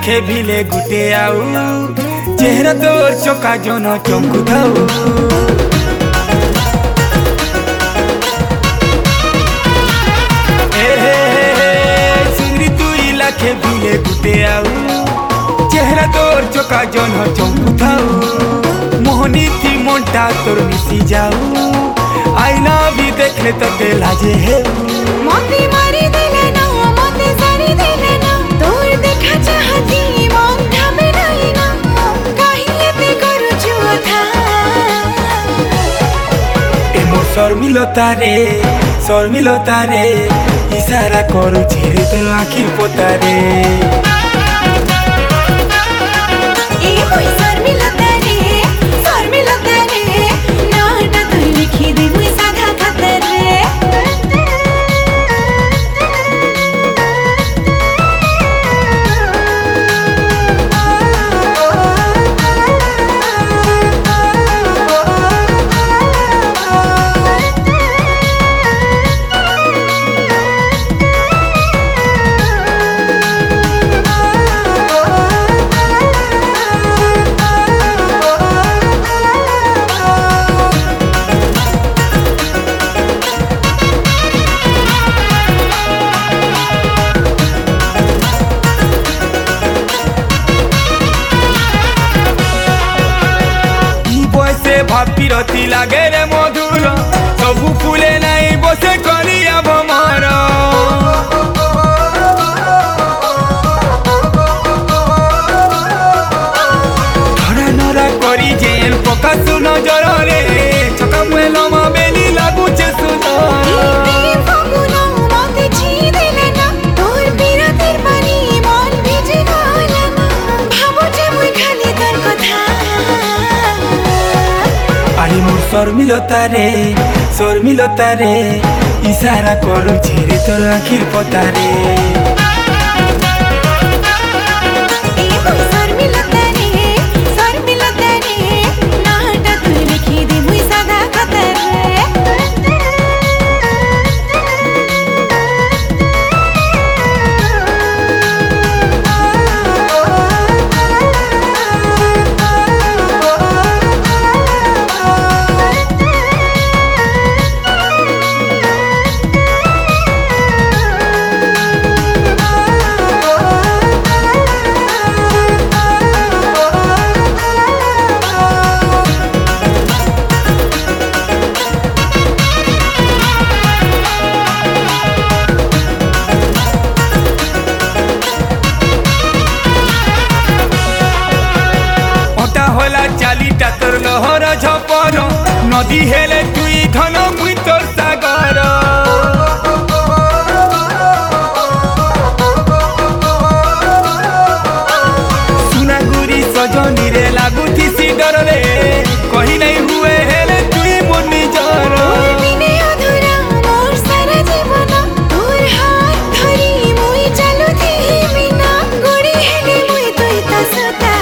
लाखे भिले गुटे आउ चेहरा तोर चका जन चमकु थाउ सुंदरी तुई लाखे भिले गुटे आउ चेहरा तोर चका जन चमकु थाउ मोहनी थी मोंटा तोर मिसी जाऊ आई लव यू देखले तो लाजे हे मोती मारी देले ना मोती सारी देले ना तोर देखा चाहती मन थामे नहीं ना कहीं ते करू जुथा ए मोर शर्मिलता रे इशारा करू छेरे तो आखिर पोता रे ए मोई शर्मिलता रे नाटा तोर लिखी दे मुई साधा खतर रे भाभी रती लागे रे मधुर सबू फूले नहीं बसे करिया भमर धरा नरा करी जेल पका सुन जर रे चका मुएलमा बेली लागुचे सुन शर्मिलता रे इशारा करू छेरे तोर आखिर पता रे नाटा तोर लिखी दे मुई साधा खतर चालीटा तोर लहर झपर नदी हेले तुई धन मुई तोर सागर सुनागुरी सजनी रे लागुथी सी डर रे कही नहीं हुए हेले तुई मोर निजर अधूरा मोर सारा जीवन तोर हाथ धरी मुई चलुथी बिना गोड़ी हेले मुई तुई ता सता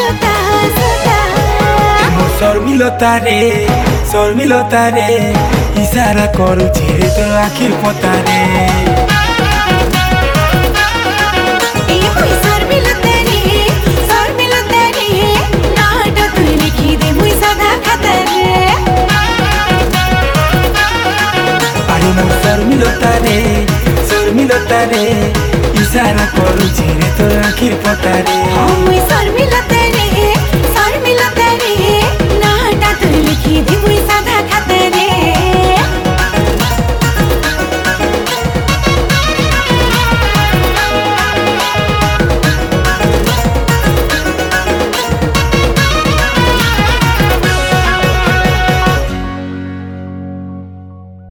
शर्मिलता रे इशारा करू छेरे तो आखिर पता रे ए मुई शर्मिलता रे नाटा तोर लिखी दे मुई साधा खतर रे अरे मोर शर्मिलता रे इशारा करू छेरे तो आखिर पता रे मुई शर्मिलता